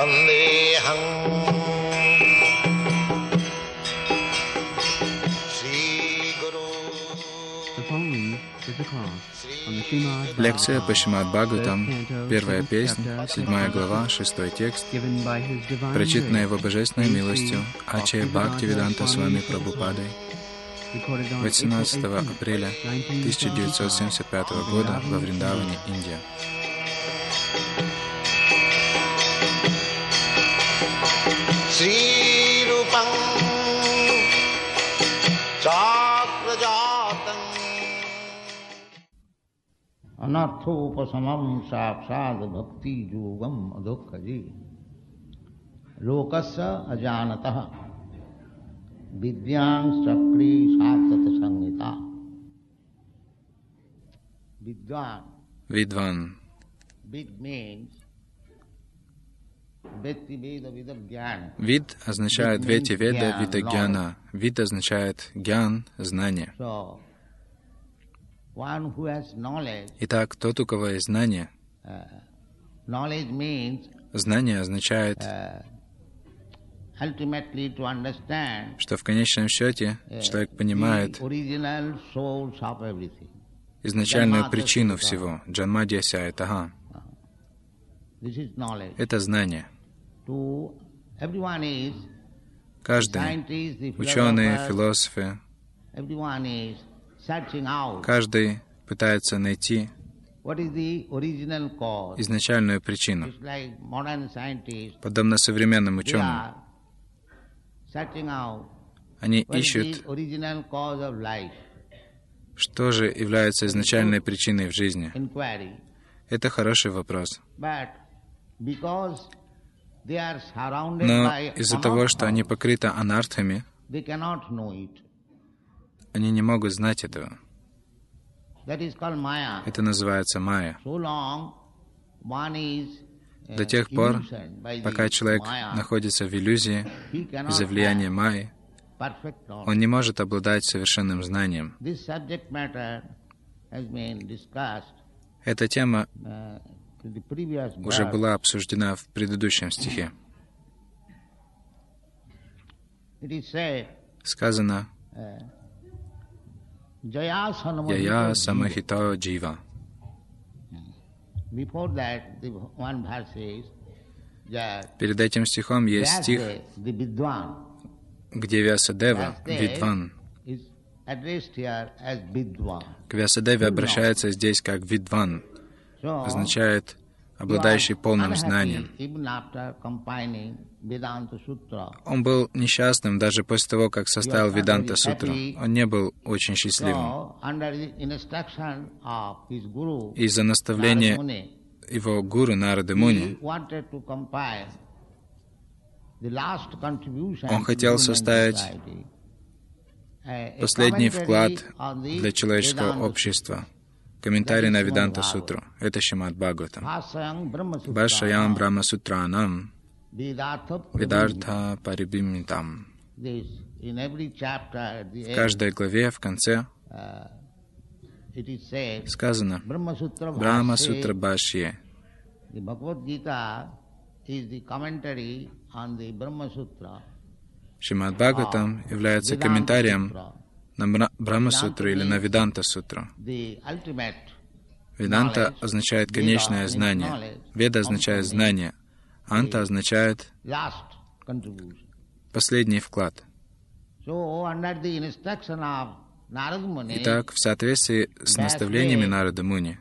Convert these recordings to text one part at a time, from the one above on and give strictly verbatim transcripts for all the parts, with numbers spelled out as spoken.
Лекция по Шримад Бхагаватам, первая песня, седьмая глава, шестой текст, прочитанная Его Божественной милостью Ачарья Бхактивиданта Свами Прабхупадой восемнадцатого апреля тысяча девятьсот семьдесят пятого года во Вриндаване, Индия. Anarthopassamam sāksād bhakti yogam adukhaji lokasya ajanatah vidyāṃ sakri sātata samhita. Vidvan. Vidvan. Vid means Vetti Veda Vida Gyan. Вид означает Ветти Веда Вида Гьяна. Вид означает Гьян, знание. Итак, тот, у кого есть знание, знание означает, что в конечном счете человек понимает изначальную причину всего. Джанмадьяся этага. Это знание. Каждый, ученые, философы, каждый пытается найти изначальную причину. Подобно современным ученым, они ищут, что же является изначальной причиной в жизни. Это хороший вопрос. Но из-за того, что они покрыты анартхами, они не могут знать этого. Это называется майя. До тех пор, пока человек находится в иллюзии из-за влияния майи, он не может обладать совершенным знанием. Эта тема уже была обсуждена в предыдущем стихе. Сказано: «Яя самахито джива». Перед этим стихом есть стих, где Вьясадева, Видван, к Вьясадеве обращается здесь как Видван, означает обладающий полным знанием. Он был несчастным даже после того, как составил Веданта Сутру. Он не был очень счастливым. Из-за наставления его гуру Нарады Муни он хотел составить последний вклад для человеческого общества. Комментарий на Веданта Сутру. Это Шримад Бхагаватам. Бхашаям Брахма Сутранам Ведарта Парибимитам. В каждой главе в конце сказано Брахма Сутра Бхашье. Шримад Бхагаватам является комментарием на Брахма-сутру или на Веданта-сутру. Веданта означает конечное знание. Веда означает знание. Анта означает последний вклад. Итак, в соответствии с наставлениями Нарады Муни,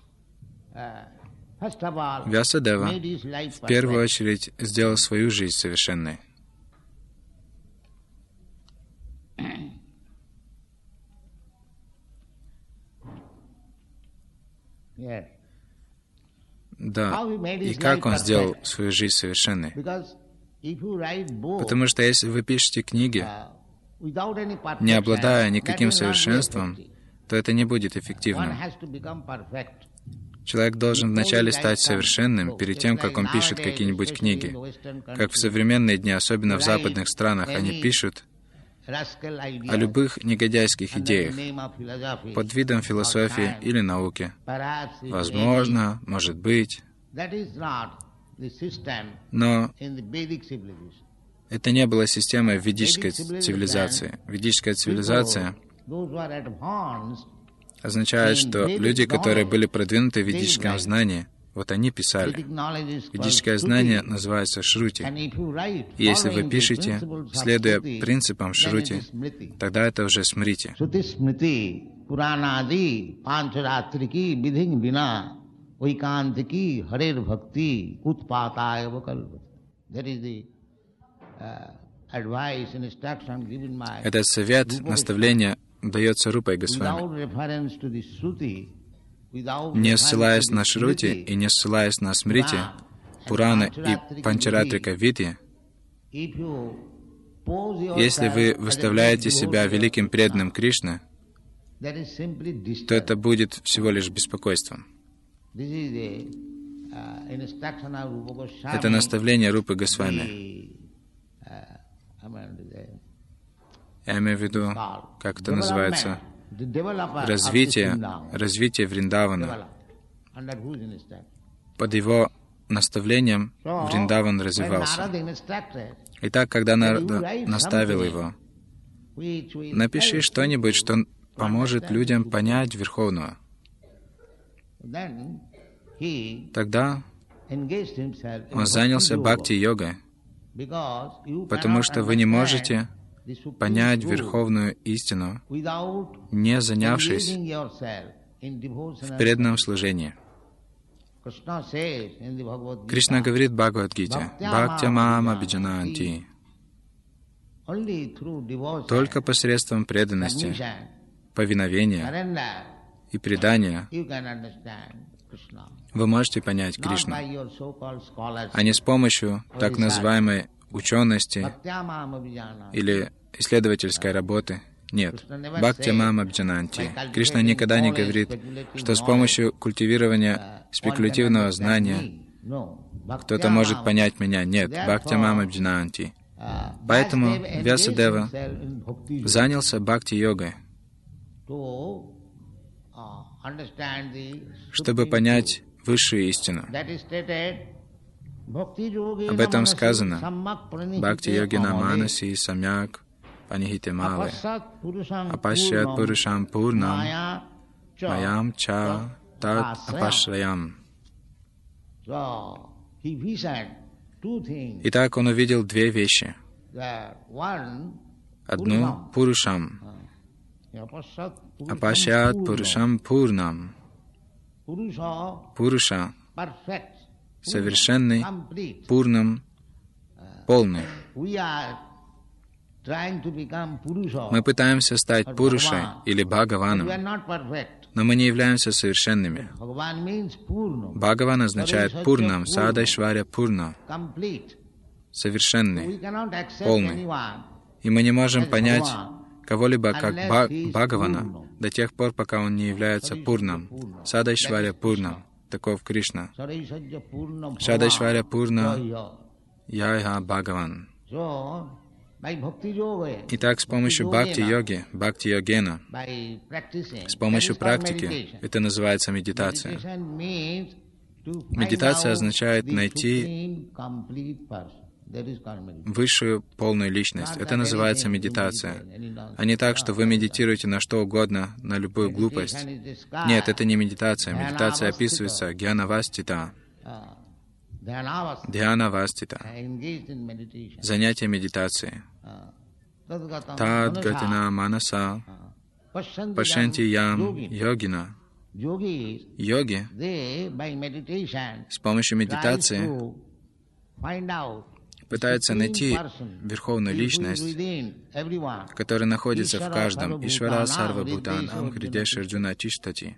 Вьясадева в первую очередь сделал свою жизнь совершенной. Да, и как он сделал свою жизнь совершенной? Потому что если вы пишете книги, не обладая никаким совершенством, то это не будет эффективным. Человек должен вначале стать совершенным перед тем, как он пишет какие-нибудь книги. Как в современные дни, особенно в западных странах, они пишут о любых негодяйских идеях под видом философии или науки. Возможно, может быть. Но это не была система ведической цивилизации. Ведическая цивилизация означает, что люди, которые были продвинуты в ведическом знании, вот они писали. Ведическое знание называется шрути. И если вы пишете, следуя принципам шрути, тогда это уже смрити. Этот совет, наставление дается Рупой Госвами. Не ссылаясь на шрути и не ссылаясь на смрити, Пураны и Панчаратрика Види, если вы выставляете себя великим преданным Кришны, то это будет всего лишь беспокойством. Это наставление Рупы Госвами. Я имею в виду, как это называется, развитие, развитие Вриндавана. Под его наставлением Вриндаван развивался. Итак, когда Нарада наставил его, напиши что-нибудь, что поможет людям понять Верховного. Тогда он занялся бхакти-йогой, потому что вы не можете понять Верховную истину, не занявшись в преданном служении. Кришна говорит в Бхагавад-гите: «Бхактя мам абиджананти». Только посредством преданности, повиновения и предания вы можете понять Кришну, а не с помощью так называемой учености или исследовательской работы. Нет. Бхактя мам абиджананти. Кришна никогда не говорит, что с помощью культивирования спекулятивного знания кто-то может понять меня. Нет. Бхактя мам абиджананти. Поэтому Вьясадева занялся бхакти-йогой, чтобы понять высшую истину. Об этом сказано: «Бхакти-йогина манаси самьяк панихите мале, апашьят пурушам пурнам, маям ча тат апашраям». Итак, он увидел две вещи. Одну — пурушам. Апашьят пурушам пурнам. Пуруша — совершенный, пурнам — полный. Мы пытаемся стать Пурушей или Бхагаваном, но мы не являемся совершенными. Бхагаван означает Пурнам, Садайшваря Пурна, совершенный, полный. И мы не можем понять кого-либо как Бхагавана до тех пор, пока он не является Пурнам, Садайшваря Пурна. Таков Кришна. Садайшваря Пурна Яйха Бхагаван. Итак, с помощью бхакти-йоги, бхакти-йогена, с помощью практики, это называется медитация. Медитация означает найти высшую полную личность. Это называется медитация. А не так, что вы медитируете на что угодно, на любую глупость. Нет, это не медитация. Медитация описывается гьяна-вастита. Дhyana-вастита. Занятие медитации. Тад-гатина манаса пашанти ям йогина. Йоги с помощью медитации пытаются найти Верховную Личность, которая находится в каждом. Ишвара сарва бхутан ам хридеш арджуна тиштати.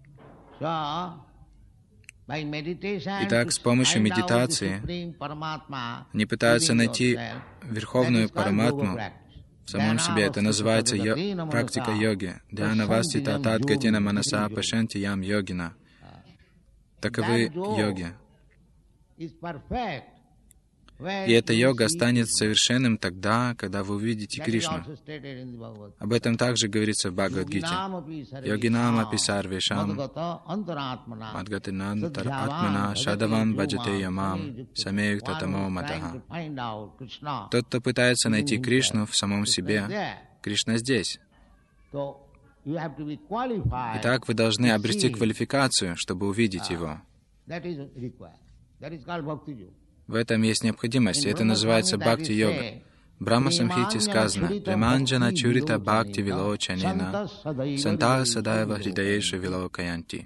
Итак, с помощью медитации они пытаются найти Верховную Параматму в самом себе. Это называется йо- практика йоги. Дhyana-вастита тад-гатина манаса пашанти ям йогина. Таковы йоги. И эта йога станет совершенным тогда, когда вы увидите Кришну. Об этом также говорится в Бхагавад-гите. Йогинам апи сарвешам мадгатинантар атмана шадавам баджате ямам самеюкта тамо матаха. Тот, кто пытается найти Кришну в самом себе, Кришна здесь. Итак, вы должны обрести квалификацию, чтобы увидеть Его. В этом есть необходимость, и это называется бхакти-йога. В Брахма-самхите сказано «Преманджана чурита бхакти вилочанена сантха садаева хридаешу вилокаянти».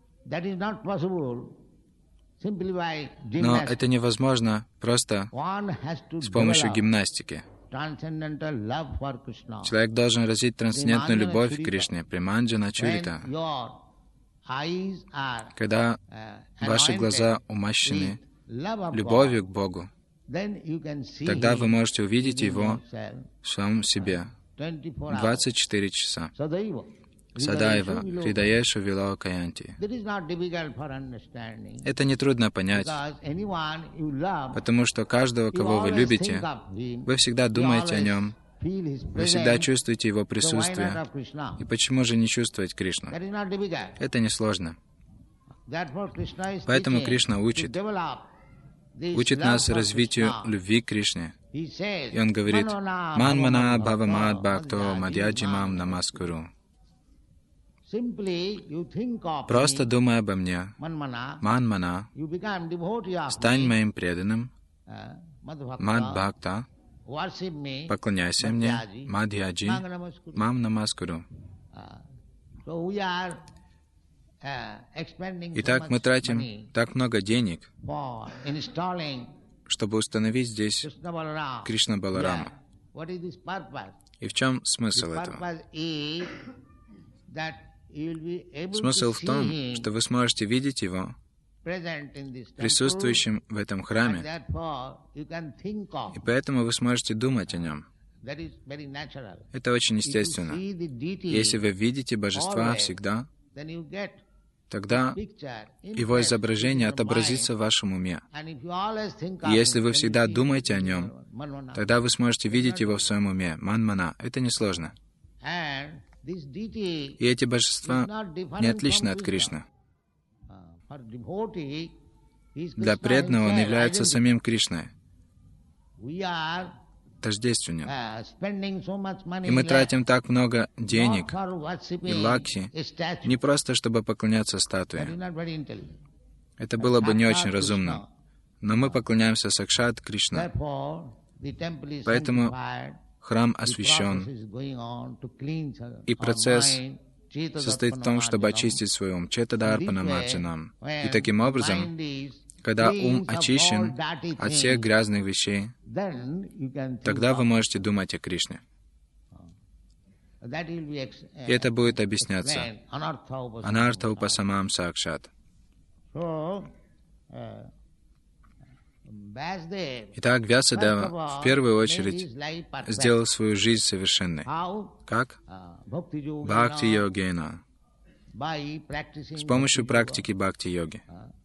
Но это невозможно просто с помощью гимнастики. Человек должен развить трансцендентную любовь к Кришне, «Преманджана чурита». Когда ваши глаза умощены любовью к Богу, тогда вы можете увидеть Его в самом себе двадцать четыре часа. Садаева, хридаешу вилокаянти. Это нетрудно понять, потому что каждого, кого вы любите, вы всегда думаете о Нем, вы всегда чувствуете Его присутствие. И почему же не чувствовать Кришну? Это несложно. Поэтому Кришна учит, учит нас развитию любви к Кришне. И Он говорит, «Манмана бхавамад бхакто мадьяджимам намаскуру». Просто думай обо мне, манмана, стань моим преданным, мад-бхакта, поклоняйся мне, мадьяджи, мам намаскуру. Итак, мы тратим так много денег, чтобы установить здесь Кришна Баларама. И в чем смысл этого? Смысл в том, что вы сможете видеть Его присутствующим в этом храме, и поэтому вы сможете думать о Нем. Это очень естественно. Если вы видите Божества всегда, тогда Его изображение отобразится в вашем уме. И если вы всегда думаете о Нем, тогда вы сможете видеть Его в своем уме. Манмана. Это несложно. И эти божества не отличны от Кришны. Для преданного Он является самим Кришной, тождественным. И мы тратим так много денег и лакхи не просто, чтобы поклоняться статуе. Это было бы не очень разумно. Но мы поклоняемся Сакшат Кришна. Поэтому храм освящен, и процесс состоит в том, чтобы очистить свой ум, четадарпана маджанам. И таким образом, когда ум очищен от всех грязных вещей, тогда вы можете думать о Кришне. И это будет объясняться. Анарта упасамам сакшат. Итак, Вьясадева в первую очередь сделал свою жизнь совершенной. Как? Бхакти-йогена. С помощью практики бхакти-йоги.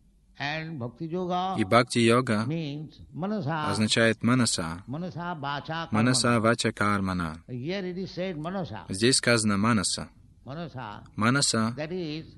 И бхакти-йога означает манаса. Манаса вача кармана. Здесь сказано манаса. Манаса —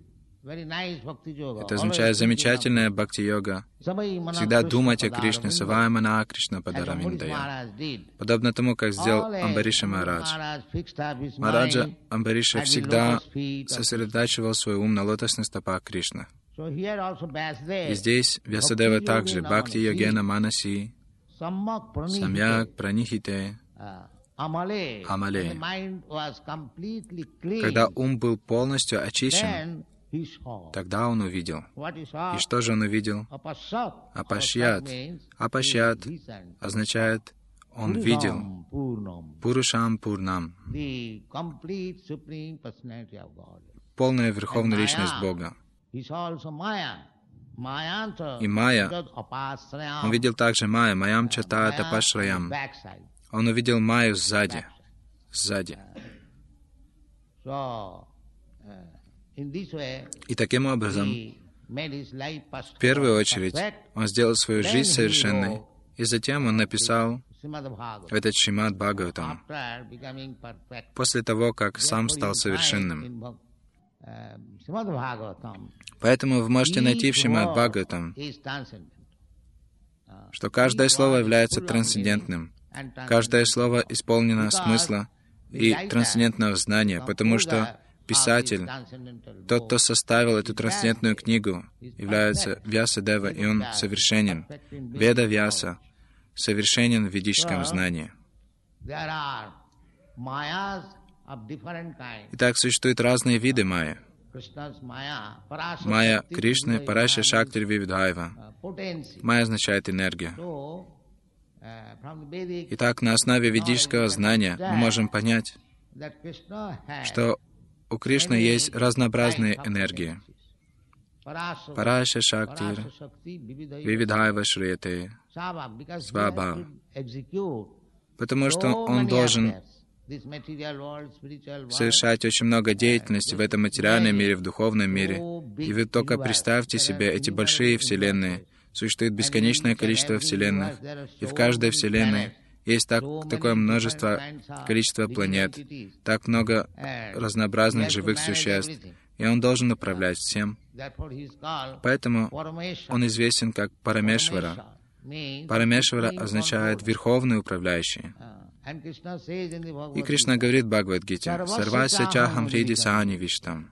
это означает замечательная бхакти-йога. Всегда думать о Кришне, савая мана Кришна падараминдая. Подобно тому, как сделал Амбариша Махарадж. Махараджа Амбариша всегда сосредотачивал свой ум на лотосных стопах Кришны. И здесь Вьясадева также бхакти-йогена манаси самьяк пранихите амале. Когда ум был полностью очищен, тогда он увидел. И что же он увидел? Апашьят. Апашьят означает «он видел». Пурушам Пурнам. Полная Верховная Личность Бога. И Майя. Он видел также Майя. Майям чата тапашраям. Он увидел Майю сзади. Сзади. И таким образом, в первую очередь, он сделал свою жизнь совершенной, И затем он написал Srimad Bhagavatam. этот Шримад Бхагаватам After becoming perfect, после того, как сам therefore стал you find совершенным. in Bhag- uh, Srimad Bhagavatam, Поэтому вы можете найти в each Шримад word Бхагаватам, is transcendent. Uh, что каждое each слово word is является full of трансцендентным. meaning and Каждое transcendental слово power. исполнено Because смысла the и writer, трансцендентного знания, потому что composer of писатель, this transcendental тот, кто book, составил эту is трансцендентную Vyasa, книгу, is является perfect. Вьясадева, и он Vyasa, совершенен. perfect in Веда Vedic Вьяса knowledge. совершенен в ведическом So, знании. There are mayas of different kinds. Итак, существуют разные виды майя. Krishna's maya, Parashakti, Майя Кришны, Парашя Vivadhaiva Шактир means, Вивидхайва. uh, potency. Майя означает энергию. So, uh, from the Vedic, Итак, на основе ведического знания мы можем понять, that Krishna has что у Кришны many есть разнообразные kinds of энергии. potencies. Parashakti, Парашя Шактир, Parashakti, Vivadhaiva, Вивидхайва Шрияте. Svabhav, because he Svabhav. has to execute Потому что so он many должен affairs. This material world, spiritual world, совершать очень много деятельности в этом материальном мире, в духовном мире. И вы только представьте себе эти большие вселенные. Существует бесконечное количество вселенных. И в каждой вселенной есть так, такое множество количество планет, так много разнообразных живых существ. И он должен управлять всем. Therefore he is called Поэтому Parameshwara. он известен как Парамешвара. Means Парамешвара supreme означает control. верховный управляющий. Uh, and Krishna says in the Bhagavad И Кришна Gita, говорит в Бхагавад-гите: «Сарвася чахам хриди саани виштам».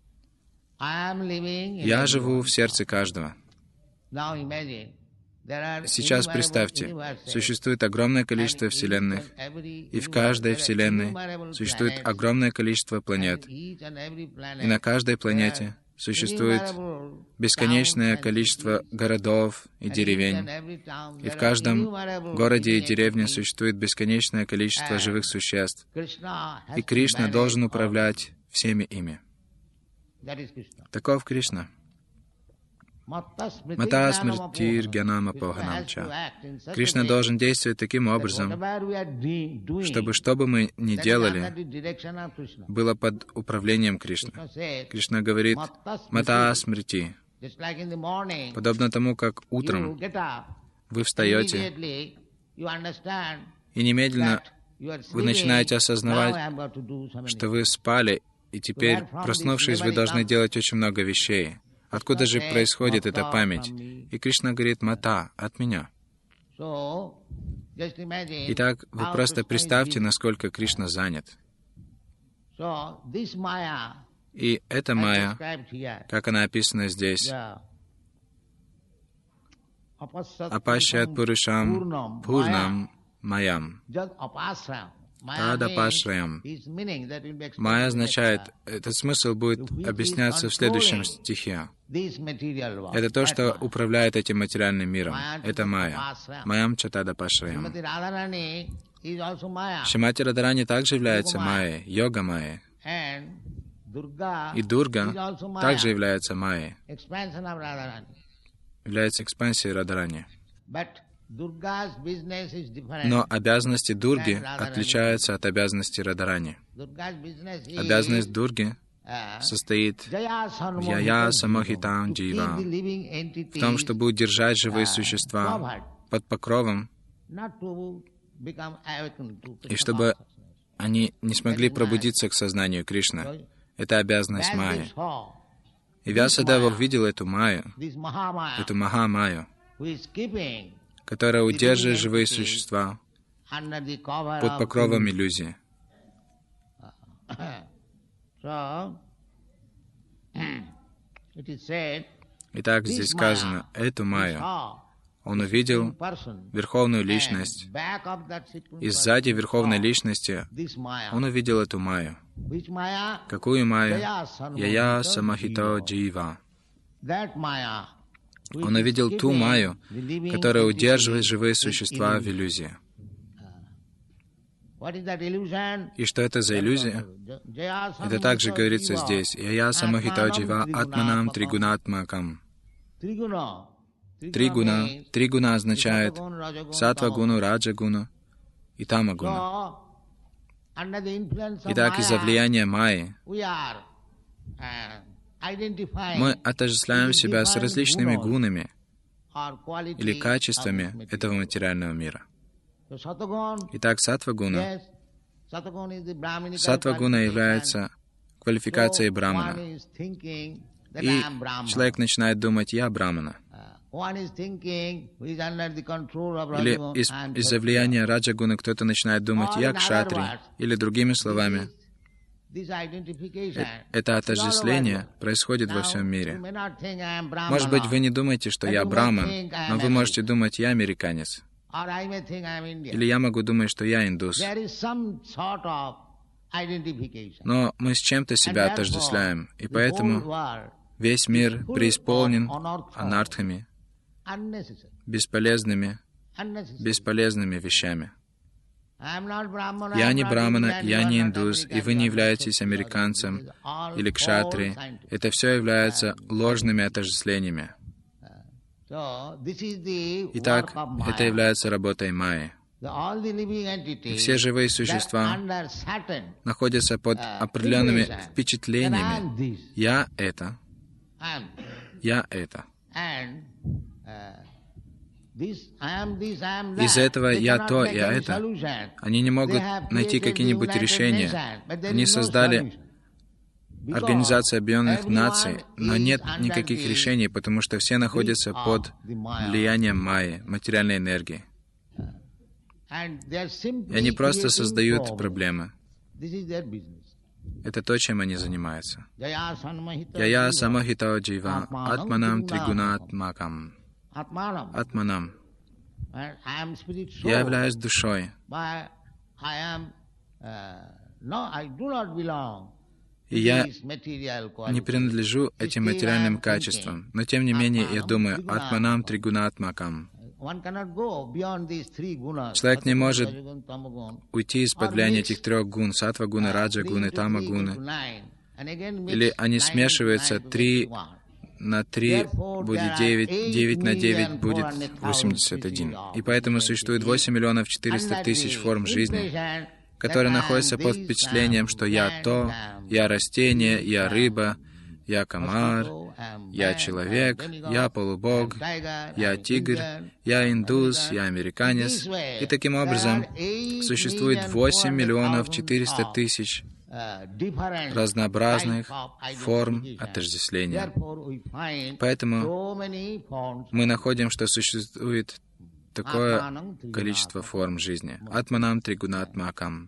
I am living in Я живу everyone. в сердце каждого. Now imagine, there are Сейчас innumerable представьте, universes, существует огромное количество and in вселенных, every и в universe каждой there are вселенной innumerable существует planets, огромное количество and планет, each and every planet и на каждой there планете are существует innumerable бесконечное towns and количество cities, городов и and each деревень, and every town и there в are каждом innumerable городе и living деревне entities. существует бесконечное количество And живых существ, Krishna has и to Кришна manage должен all. управлять всеми ими. That is Krishna. Таков Кришна. Мата Мата смртир гянама поханамча. Кришна должен действовать таким образом, чтобы что бы мы ни делали, было под управлением Кришны. Кришна говорит: «Мата смрити». Подобно тому, как утром вы встаете, и немедленно вы начинаете осознавать, что вы спали, и теперь, проснувшись, вы должны делать очень много вещей. Откуда же происходит эта память? И Кришна говорит: «Мата, от меня». Итак, вы просто представьте, насколько Кришна занят. И эта майя, как она описана здесь, «Апашят пурушам пурнам маям». Тадапашраям. Майя означает, этот смысл будет объясняться в следующем стихе. Это то, что управляет этим материальным миром. Это майя. Маям чатадапашраям. Шримати Радарани также является майей, йога майей. И Дурга также является майей, является экспансией Радарани. Но обязанности Дурги отличаются от обязанностей Радарани. Обязанность Дурги состоит в яя самохитам джива, в том, чтобы удержать живые существа под покровом, и чтобы они не смогли пробудиться к сознанию Кришны. Это обязанность майи. И Вьясадева увидел эту майю, эту Маха-майю, которая удерживает живые существа под покровом иллюзии. Итак, здесь сказано, эту майю он увидел Верховную Личность, и сзади Верховной Личности он увидел эту майю. Какую майю? Яя самахито джива. Он увидел ту майю, которая удерживает живые существа в иллюзии. И что это за иллюзия? Это также говорится здесь. Яя самахито джива атманам тригунатмакам. Три гуна. Три гуна означает сатва-гуну, раджа-гуну и тама-гуну. Итак, из-за влияния майи мы отождествляем себя с различными гунами, или качествами этого материального мира. Итак, саттва-гуна. Саттва-гуна является квалификацией брамана. И человек начинает думать: «Я брамана». Или из- из-за влияния раджа-гуны кто-то начинает думать: «Я кшатри». Или другими словами, это отождествление происходит во всем мире. Может быть, вы не думаете, что я браман, но вы можете думать: «Я американец». Или я могу думать, что я индус. Но мы с чем-то себя отождествляем, и поэтому весь мир преисполнен анартхами, бесполезными, бесполезными вещами. Я не брамана, я не индус, и вы не являетесь американцем или кшатри. Это все является ложными отождествлениями. Итак, это является работой майи. И все живые существа находятся под определенными впечатлениями. Я это. Я это. Из этого я то, я это. Они не могут найти какие-нибудь решения. Они создали Организацию Объединенных Наций, но нет никаких решений, потому что все находятся под влиянием майи, материальной энергии. И они просто создают проблемы. Это то, чем они занимаются. Яя самахитао джива атманам тригунатмакам. Атманам. Я являюсь душой. И я не принадлежу этим материальным качествам. Но тем не менее, я думаю: атманам тригунатмакам. Человек не может уйти из-под влияния этих трех гун: саттва-гуны, раджа-гуны, тама-гуны. Или они смешиваются, три на три будет девять, девять на девять будет восемьдесят один. И поэтому существует восемь миллионов четыреста тысяч форм жизни, которые находятся под впечатлением, что я то, я растение, я рыба, я комар, я человек, я полубог, я тигр, я индус, я американец. И таким образом существует восемь миллионов четыреста тысяч разнообразных форм отождествления. Поэтому мы находим, что существует такое количество форм жизни. Атманам тригунатмакам.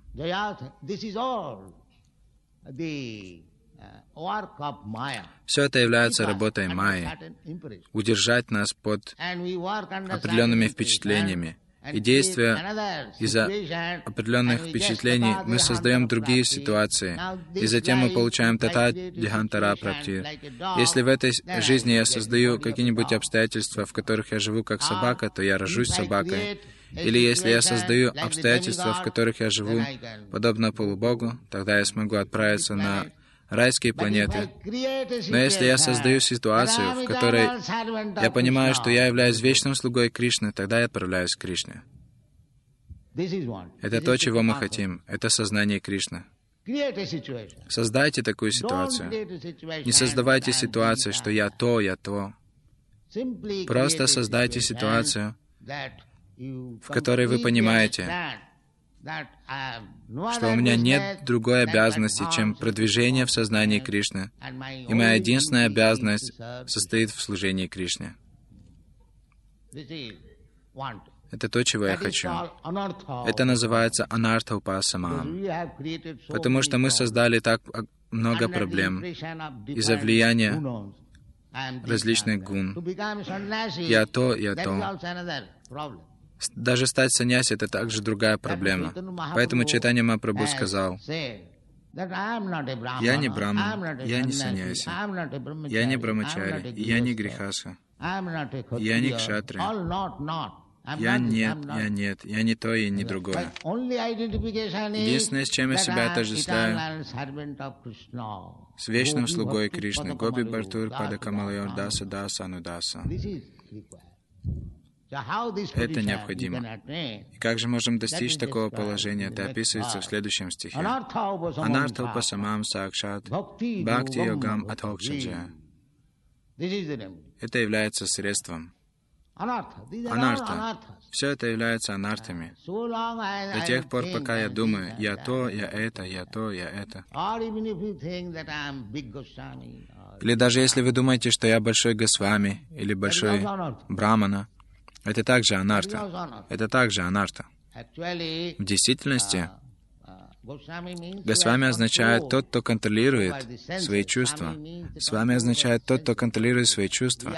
Все это является работой майи, удержать нас под определенными впечатлениями. И действуя из-за определенных впечатлений, мы создаем другие ситуации, и затем мы получаем тата дихантара прапти. Если в этой жизни я создаю какие-нибудь обстоятельства, в которых я живу как собака, то я рожусь собакой. Или если я создаю обстоятельства, в которых я живу подобно полубогу, тогда я смогу отправиться на райские планеты. Но если я создаю ситуацию, в которой я понимаю, что я являюсь вечным слугой Кришны, тогда я отправляюсь к Кришне. Это то, чего мы хотим. Это сознание Кришны. Создайте такую ситуацию. Не создавайте ситуацию, что я то, я то. Просто создайте ситуацию, в которой вы понимаете, что у меня нет другой обязанности, чем продвижение в сознании Кришны, и моя единственная обязанность состоит в служении Кришне. Это то, чего я хочу. Это называется анартха-упасамам, потому что мы создали так много проблем из-за влияния различных гун. Я то, я то. Даже стать саньяси — это также другая проблема. Поэтому Чайтанья Махапрабху сказал: «Я не браман, я не саньяси, я не брамачари, я не грихаса, я не кшатри, я нет, я нет, я не то и не другое». Единственное, с чем я себя отождествляю, с вечным слугой Кришны, Гоби Бартур Пада Камалайор Даса Даса Анудаса. Это необходимо. И как же можем достичь такого положения? Это описывается в следующем стихе. Анартха упасамам сакшат бхакти йогам атхокшаджа. Это является средством Анарта. Все это является анартами. До тех пор, пока я думаю, я то, я это, я то, я это. Или даже если вы думаете, что я большой Госвами или большой Брамана, это также анарта. Это также анарта. В действительности, Госвами означает тот, кто контролирует свои чувства. С вами означает тот, кто контролирует свои чувства.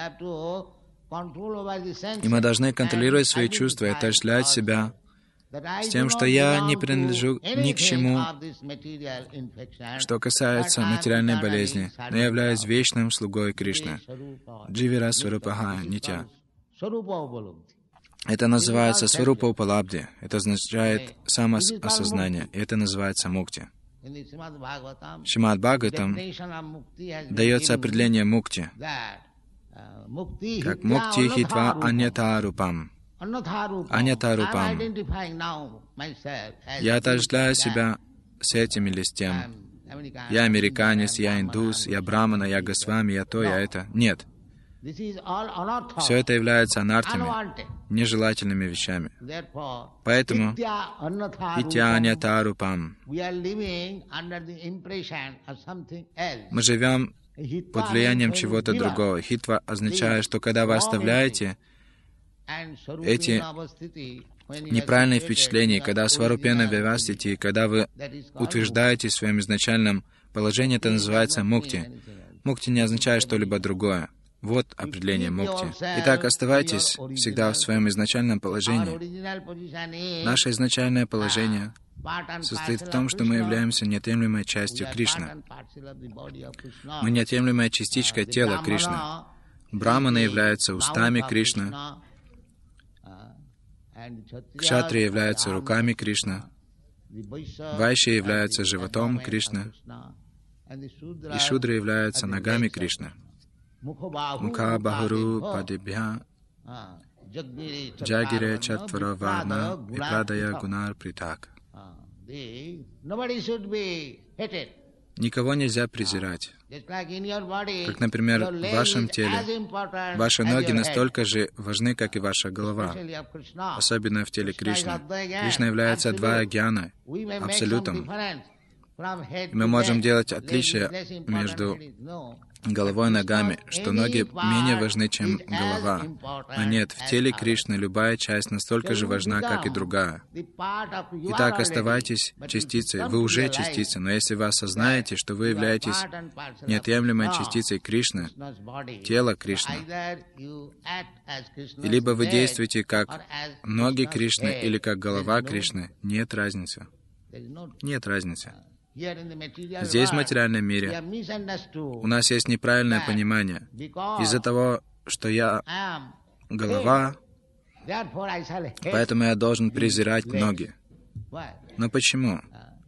И мы должны контролировать свои чувства и отождествлять себя с тем, что я не принадлежу ни к чему, что касается материальной болезни, но я являюсь вечным слугой Кришны. Дживира Сварупаха Нитя. Это называется Сварупа Упалабди. Это означает самоосознание. И это называется мукти. В Шримад Бхагаватам дается определение мукти как мукти хитва аньятарупам. Аньятарупам. Я отождествляю себя с этим или с тем. Я американец, я индус, я брамана, я госвами, я то, я это. Нет. Все это является анартами, нежелательными вещами. Поэтому хитя аньятарупам. Мы живем под влиянием чего-то другого. Хитва означает, что когда вы оставляете эти неправильные впечатления, когда сварупена вивастити, когда вы утверждаете в своем изначальном положении, это называется мукти. Мукти не означает что-либо другое. Вот определение мукти. Итак, оставайтесь всегда в своем изначальном положении. Наше изначальное положение состоит в том, что мы являемся неотъемлемой частью Кришны. Мы неотъемлемая частичка тела Кришны. Брамана является устами Кришны. Кшатрия является руками Кришны. Вайшья является животом Кришны. И Шудра является ногами Кришны. Муха Бахару Падибхя Джагире Чатвара Варна Випрадая Гунар Притак. Никого нельзя презирать. Как, например, в вашем теле ваши ноги настолько же важны, как и ваша голова, особенно в теле Кришны. Кришна является Адвая Гьяна, абсолютом. Мы можем делать отличие между головой и ногами, что ноги менее важны, чем голова. Но нет, в теле Кришны любая часть настолько же важна, как и другая. Итак, оставайтесь частицей. Вы уже частица, но если вы осознаете, что вы являетесь неотъемлемой частицей Кришны, тела Кришны, и либо вы действуете как ноги Кришны или как голова Кришны, нет разницы. Нет разницы. Здесь, в материальном мире, у нас есть неправильное понимание. Из-за того, что я голова, поэтому я должен презирать ноги. Но почему?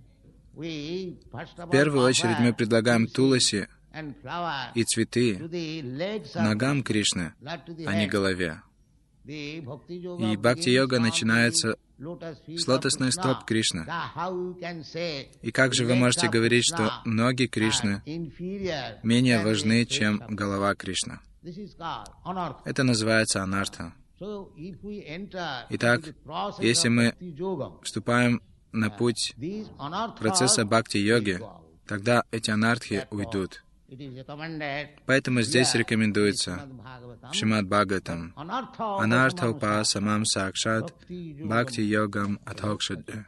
В первую очередь мы предлагаем туласи и цветы ногам Кришны, а не голове. И бхакти-йога начинается с лотосных стоп Кришны. И как же вы можете говорить, что ноги Кришны менее важны, чем голова Кришны? Это называется анарта. Итак, если мы вступаем на путь процесса бхакти-йоги, тогда эти анартхи уйдут. Поэтому здесь рекомендуется в Шримад Бхагаватам «Анартха упасамам сакшат бхакти йогам адхокшаджа».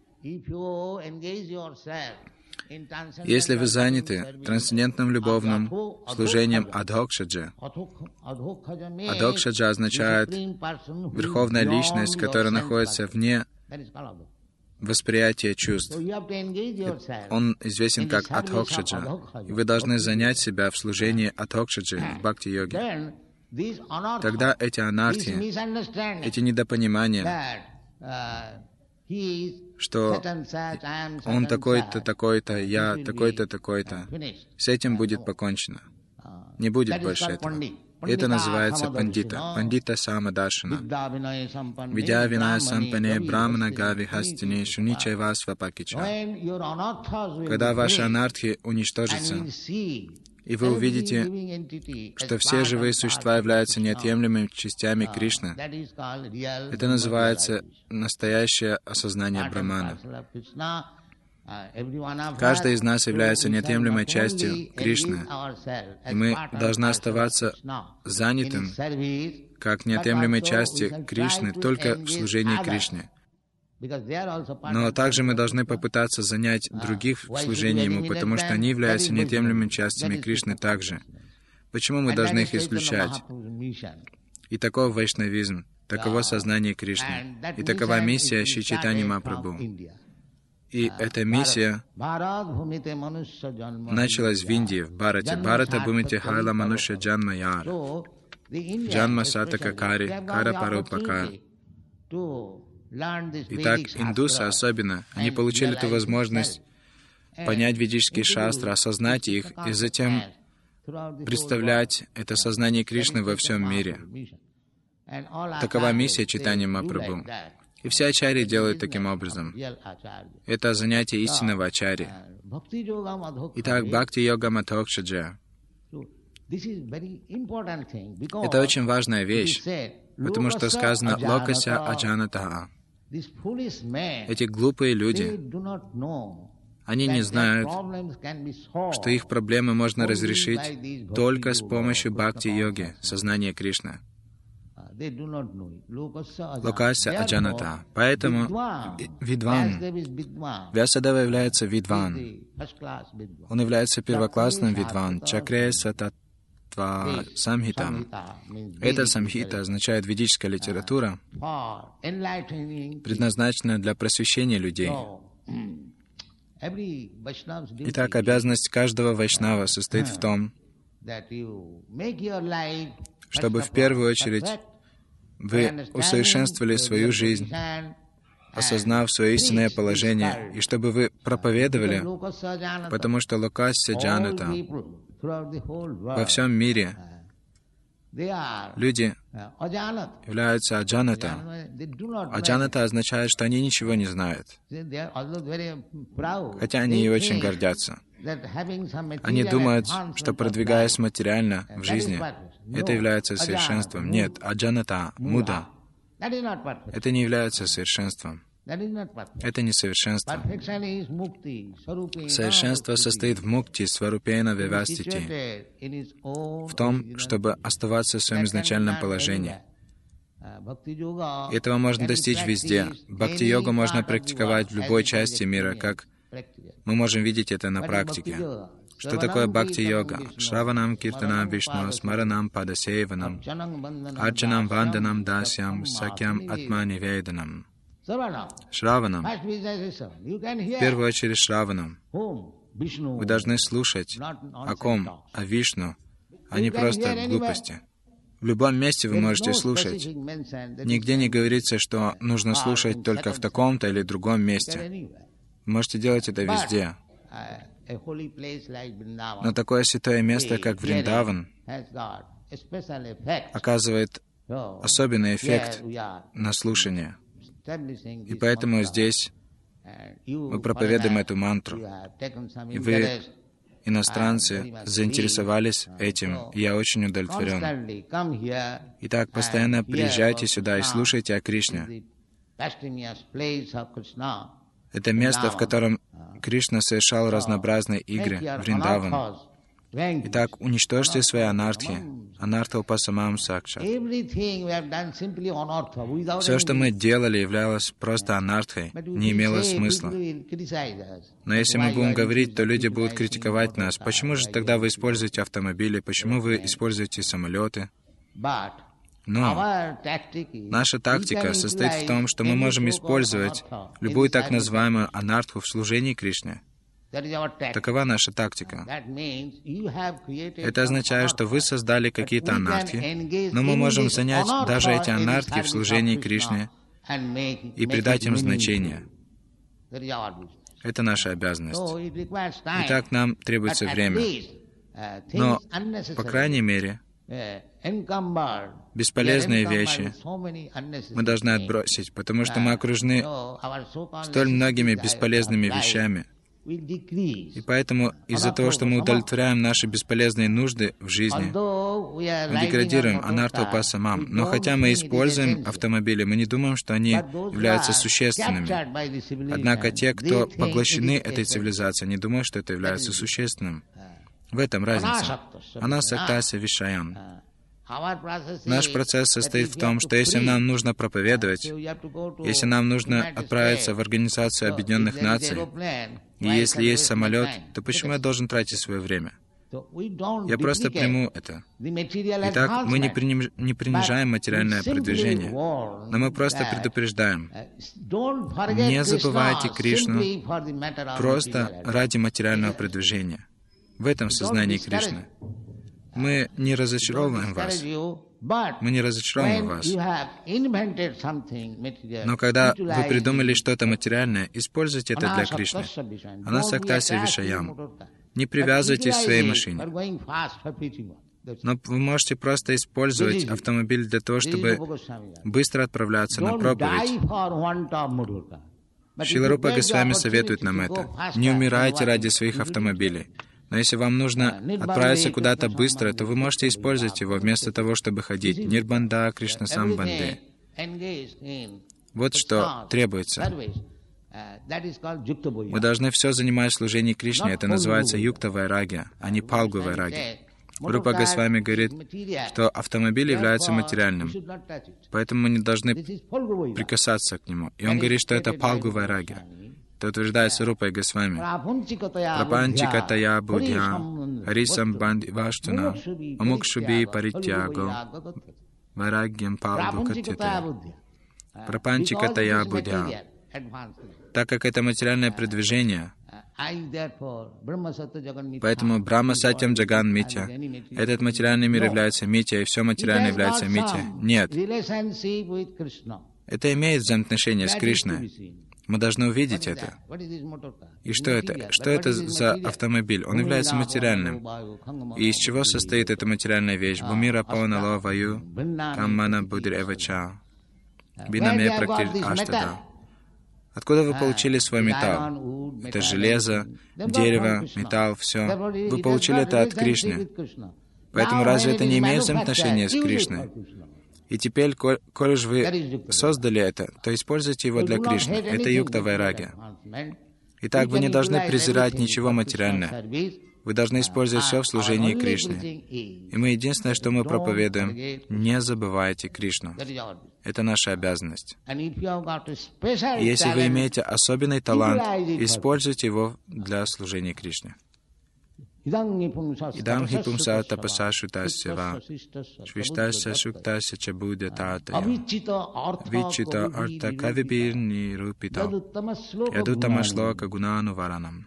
Если вы заняты трансцендентным любовным служением адхокшаджа, адхокшаджа означает верховная личность, которая находится вне восприятие чувств. Он известен как адхокшаджа. И вы должны занять себя в служении адхокшаджи в бхакти-йоге. Тогда эти анартхи, эти недопонимания, что он такой-то, такой-то, я такой-то, такой-то, с этим будет покончено. Не будет больше этого. Это называется пандита. Пандита самадаршана. Видя виная сампане брамана гави хастини шуничай вас вапакича. Когда ваши анартхи уничтожатся, И вы увидите, что все живые существа являются неотъемлемыми частями Кришны. Это называется настоящее осознание Брамана. Каждый из нас является неотъемлемой частью Кришны, и мы должны оставаться занятым как неотъемлемой части Кришны только в служении Кришне. Но также мы должны попытаться занять других в служении Ему, потому что они являются неотъемлемыми частями Кришны также. Почему мы должны их исключать? И таков вайшнавизм, таково сознание Кришны, и такова миссия Шри Чайтанья Махапрабху. И эта миссия началась в Индии, в Бхарате. Бхарата Бхумите Хайла Манушя Джанма Яр. Джанма Сатака Кари, Кара Парупакар. Итак, индусы особенно, они получили эту возможность понять ведические шастры, осознать их, и затем представлять это сознание Кришны во всем мире. Такова миссия Чайтанья Махапрабху. И все ачарьи делают таким образом. Это занятие истинного ачарьи. Итак, бхакти-йога мадхокшаджа. Это очень важная вещь, потому что сказано «локася аджанатаха». Эти глупые люди, они не знают, что их проблемы можно разрешить только с помощью бхакти-йоги, сознания Кришны. Локася аджаната. Поэтому видван, Вьясадева является видван. Он является первоклассным видван. Чакрея сататва самхитам. Эта самхита означает ведическая литература, предназначенная для просвещения людей. Итак, обязанность каждого вайшнава состоит в том, чтобы в первую очередь вы усовершенствовали свою жизнь, осознав свое истинное положение, и чтобы вы проповедовали, потому что локасья джаната во всем мире люди являются аджаната. Аджаната означает, что они ничего не знают, хотя они и очень гордятся. Они думают, что продвигаясь материально в жизни, это является совершенством. Нет, аджаната, муда. Это не является совершенством. Это не совершенство. Совершенство состоит в мукти сварупена вивастити, в том, чтобы оставаться в своем изначальном положении. Этого можно достичь везде. Бхакти-йогу можно практиковать в любой части мира, как мы можем видеть это на практике. Что такое бхакти-йога? Шраванам киртанам вишну, смаранам падасеванам, арчанам ванданам дасьям, сакьям атмани веданам. Шраванам. В первую очередь Шраванам. Вы должны слушать о ком? О Вишну, а не просто глупости. В любом месте вы можете слушать. Нигде не говорится, что нужно слушать только в таком-то или другом месте. Вы можете делать это везде. Но такое святое место, как Вриндаван, оказывает особенный эффект на слушание. И поэтому здесь мы проповедуем эту мантру. И вы, иностранцы, заинтересовались этим, и я очень удовлетворен. Итак, постоянно приезжайте сюда и слушайте о Кришне. Это место, в котором Кришна совершал разнообразные игры, Вриндаван. Итак, уничтожьте свои анартхи. Анартха упасамам сакшат. Все, что мы делали, являлось просто анартхой, не имело смысла. Но если мы будем говорить, то люди будут критиковать нас. Почему же тогда вы используете автомобили? Почему вы используете самолеты? Но наша тактика состоит в том, что мы можем использовать любую так называемую анартху в служении Кришне. Такова наша тактика. Это означает, что вы создали какие-то анартхи, но мы можем занять даже эти анартхи в служении Кришне и придать им значение. Это наша обязанность. Итак, нам требуется время. Но, по крайней мере, бесполезные вещи мы должны отбросить, потому что мы окружены столь многими бесполезными вещами. И поэтому из-за того, что мы удовлетворяем наши бесполезные нужды в жизни, мы деградируем анартхопасамам. Но хотя мы используем автомобили, мы не думаем, что они являются существенными. Однако те, кто поглощены этой цивилизацией, не думают, что это является существенным. В этом разница. Анасактася вишаян. Наш процесс состоит в том, что если нам нужно проповедовать, если нам нужно отправиться в Организацию Объединенных Наций, и если есть самолет, то почему я должен тратить свое время? Я просто приму это. Итак, мы не, приним, не принижаем материальное продвижение, но мы просто предупреждаем. Не забывайте Кришну просто ради материального продвижения. В этом сознании Кришны. Мы не разочаровываем вас. Мы не разочаровываем вас. Но когда вы придумали что-то материальное, используйте это для Кришны. Анасактася вишаям. Не привязывайтесь к своей машине. Но вы можете просто использовать автомобиль для того, чтобы быстро отправляться на проповедь. Шрила Рупа Госвами советует нам это. Не умирайте ради своих автомобилей. Но если вам нужно отправиться куда-то быстро, то вы можете использовать его вместо того, чтобы ходить. Нирбанда Кришна Самбанде. Вот что требуется. Мы должны все занимать в служении Кришне. Это называется юкта вайрагья, а не палгу вайрагья. Рупа Госвами говорит, что автомобиль является материальным, поэтому мы не должны прикасаться к нему. И он говорит, что это палгу вайрагья. Это утверждается Рупой Госвами. Прапанчикатая будхя, харисамбанди ваштуна, амукшуби паритьяго, вайрагьям палгу катьяте. Прапанчикатая будхя. Так как это материальное продвижение, поэтому Брахма Сатьям Джаган Митя. Этот материальный мир является Митя, и все материальное является Митя. Нет. Это имеет взаимоотношение с Кришной. Мы должны увидеть это. И что это? Что это за автомобиль? Он является материальным. И из чего состоит эта материальная вещь? Бумира паунало ваю, каммана будир эвача, бинаме практир аштада. Откуда вы получили свой металл? Это железо, дерево, металл, все. Вы получили это от Кришны. Поэтому разве это не имеет взаимоотношения с Кришной? И теперь, коль, коль же вы создали это, то используйте его для Кришны. Это юкта вайрагья. Итак, вы не должны презирать ничего материального. Вы должны использовать все в служении Кришне. И мы единственное, что мы проповедуем, не забывайте Кришну. Это наша обязанность. И если вы имеете особенный талант, используйте его для служения Кришне. Идам хипумса тапаса шутасya ва, швиштасya шуктасya чабудя татая, вичита арта кавибирни рупита, ядутама шлока гунану варанам.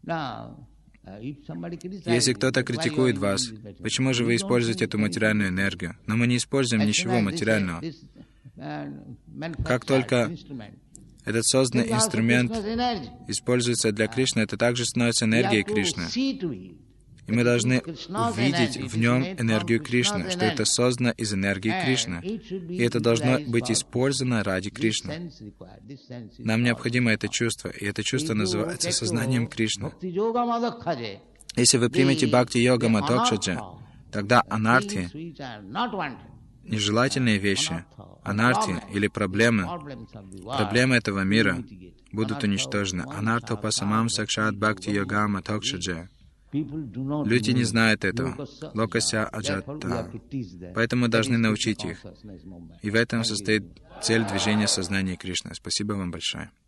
Если кто-то критикует вас, почему же вы используете эту материальную энергию? Но мы не используем ничего материального. Как только этот созданный инструмент используется для Кришны, это также становится энергией Кришны. И мы должны увидеть в нем энергию Кришны, что это создано из энергии Кришны. И это должно быть использовано ради Кришны. Нам необходимо это чувство, и это чувство называется сознанием Кришны. Если вы примете бхакти-йога мадхокшаджа, тогда анарти, нежелательные вещи, анарти или проблемы, проблемы этого мира будут уничтожены. Анартхопасамам сакшат бхакти-йога мадхокшаджа. Люди не знают этого. Локася аджатта. Поэтому мы должны научить их. И в этом состоит цель движения сознания Кришны. Спасибо вам большое.